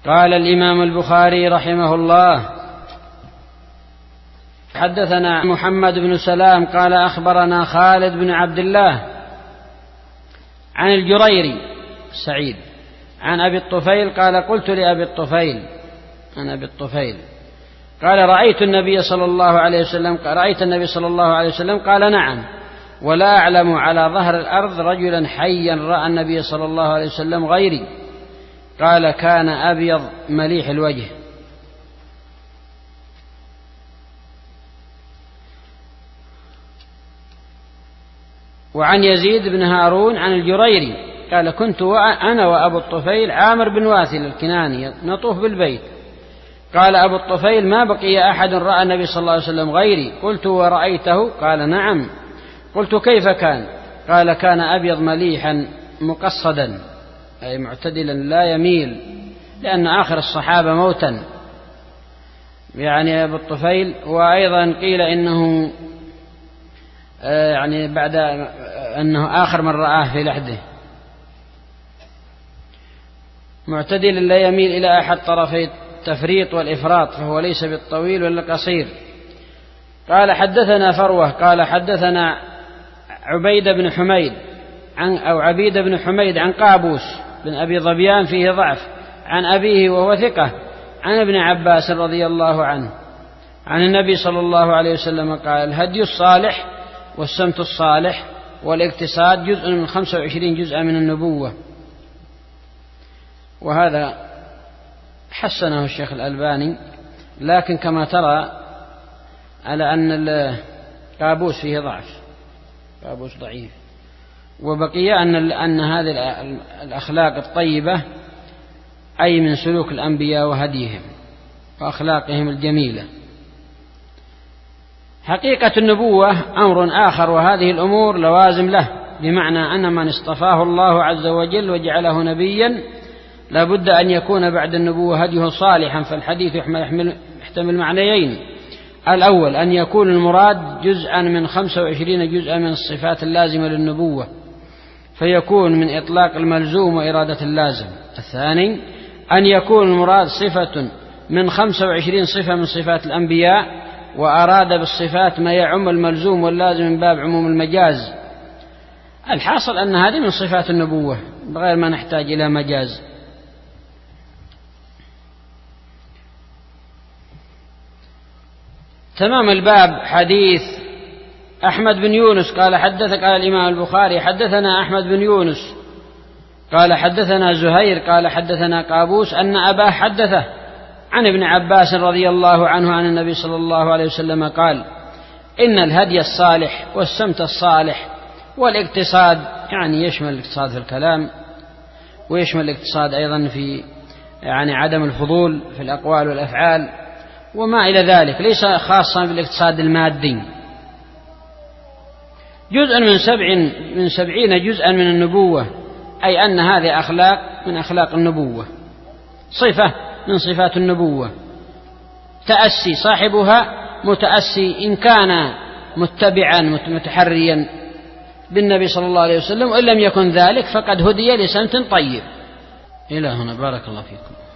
قال الإمام البخاري رحمه الله: حدثنا محمد بن سلام قال أخبرنا خالد بن عبد الله عن الجريري سعيد عن أبي الطفيل قال: قلت لأبي الطفيل، عن أبي الطفيل قال: رأيت النبي صلى الله عليه وسلم؟ قال: نعم، ولا أعلم على ظهر الأرض رجلا حيا رأى النبي صلى الله عليه وسلم غيري. قال: كان أبيض مليح الوجه. وعن يزيد بن هارون عن الجريري قال: كنت أنا وأبو الطفيل عامر بن واثل الكناني نطوف بالبيت. قال أبو الطفيل: ما بقي أحد رأى النبي صلى الله عليه وسلم غيري. قلت: ورأيته؟ قال: نعم. قلت: كيف كان؟ قال: كان أبيض مليحا مقصدا، أي معتدلا لا يميل، لأن آخر الصحابة موتا، يعني أبو الطفيل. وأيضا قيل إنه يعني بعد أنه آخر من رآه في لحده، معتدلا لا يميل إلى أحد طرفي التفريط والإفراط، فهو ليس بالطويل ولا القصير. قال: حدثنا فروة قال: حدثنا عبيد بن حميد عن قابوس بن أبي ظبيان فيه ضعف، عن أبيه وهو ثقة، عن ابن عباس رضي الله عنه عن النبي صلى الله عليه وسلم قال: الهدي الصالح والسمت الصالح والاقتصاد جزء من 25 جزءا من النبوة. وهذا حسنه الشيخ الألباني، لكن كما ترى على أن قابوس فيه ضعف، قابوس ضعيف. وبقي أن هذه الأخلاق الطيبة أي من سلوك الأنبياء وهديهم وأخلاقهم الجميلة. حقيقة النبوة أمر آخر، وهذه الأمور لوازم له، بمعنى أن من اصطفاه الله عز وجل وجعله نبيا لابد أن يكون بعد النبوة هديه صالحا. فالحديث يحتمل معنيين: الأول أن يكون المراد جزءا من 25 جزءا من الصفات اللازمة للنبوة، فيكون من إطلاق الملزوم وإرادة اللازم. الثاني أن يكون المراد صفة من 25 صفة من صفات الأنبياء، وأراد بالصفات ما يعم الملزوم واللازم من باب عموم المجاز. الحاصل أن هذه من صفات النبوة بغير ما نحتاج إلى مجاز. تمام الباب حديث أحمد بن يونس قال الإمام البخاري: حدثنا أحمد بن يونس قال حدثنا زهير قال حدثنا قابوس أن أباه حدثه عن ابن عباس رضي الله عنه عن النبي صلى الله عليه وسلم قال: إن الهدي الصالح والسمت الصالح والاقتصاد، يعني يشمل الاقتصاد في الكلام ويشمل الاقتصاد أيضا في يعني عدم الفضول في الأقوال والأفعال وما إلى ذلك، ليس خاصا بالاقتصاد المادي. جزء من 70 جزءا من النبوة، أي أن هذه أخلاق من أخلاق النبوة، صفة من صفات النبوة، تأسي صاحبها متأسي إن كان متبعا متحريا بالنبي صلى الله عليه وسلم، وإن لم يكن ذلك فقد هدي لسمت طيب. إلى هنا، بارك الله فيكم.